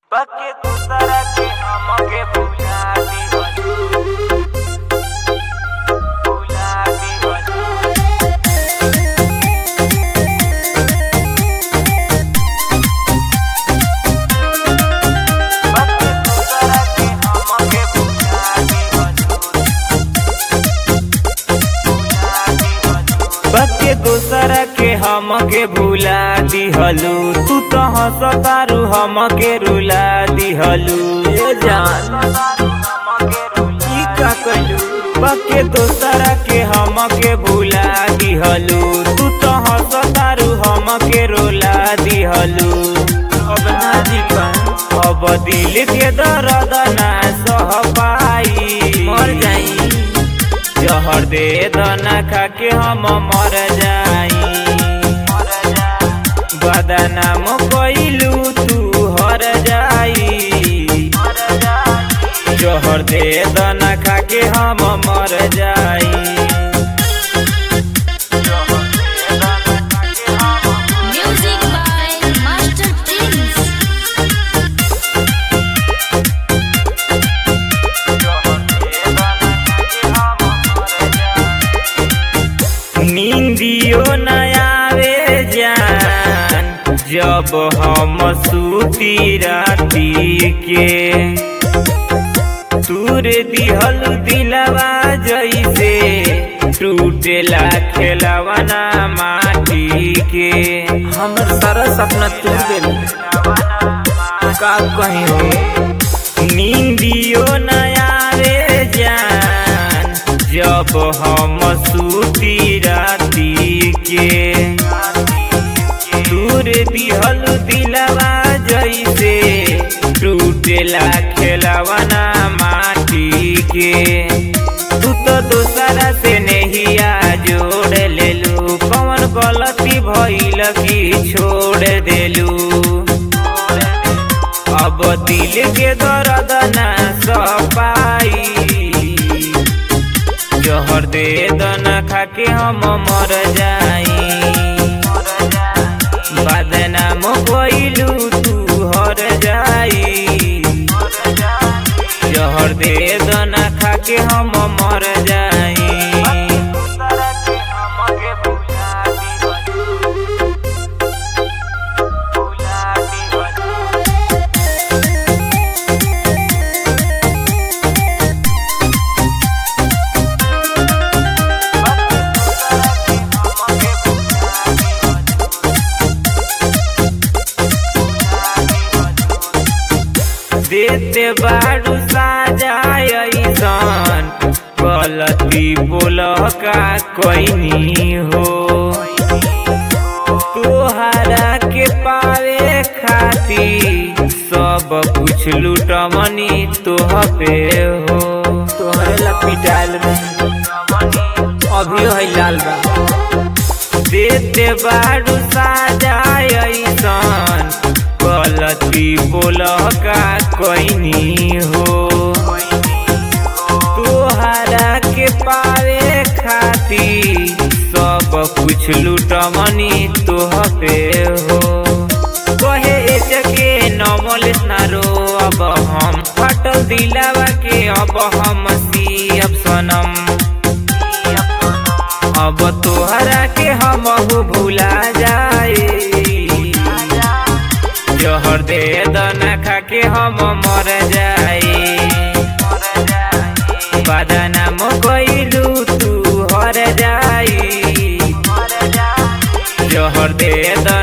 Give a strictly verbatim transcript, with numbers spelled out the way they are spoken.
बाकी दूसरा के हमके भुला दिहलू भुला दिहलू बाकी दूसरा के हमके भुला दिहलू तू तो हंसतारू हमके रुला दिहलू ए जान ई का कइलू बाकी दूसरा के हमके भुला दिहलू तू तो हंसतारू हमके रुला दिहलू अब ना जीवा अब दिल के दर्द ना सह पाई मर जाई जहर दे दना खा के हम मर जाई बदनाम कइलू तू हर जाई जहर दे दना खा के हम मर जाई Music by Master Prince. नींदियो न आवे जान जब हम सूती राती के तूर दिहल दिलवा जैसे टूटेला खेलवना माटी के हमर सारा सपना टूट गेल का कहीं हो नींदियो न आवे जान जब हम सूती राती के दूर दिहल दिलवा जैसे टूटेला खेलवना माटी के तू तो दूसरा से नहिया जोड़ लेलू कौन गलती भइल की छोड़ देलू अब दिल के दर्द ना सह पाई जहर दे दना खा के हम मर जाई बदनाम कइलू तू हर जाई जहर दे दना खा के हम मर जाई देते बारू साजाय ऐसन गलती बोल का कोई हो तोहरा के पावे खाती सब कुछ लूटमनी तोह पे हो तोहरे लपिटाल में अभी है लाल बा देते बारू साजाय ऐसन गलती बोल का कोई हो तोहरा के पावे खाती सब कुछ लूटमनी तोह पे हो कहे के नमल नारो अब हम फटल दिलावा के अब हम सी अब सनम अब तोहरा के हम भूला जाए जहर दे दना खा के हम मर जाई बदनाम कइलू तू हर जाई जहर दे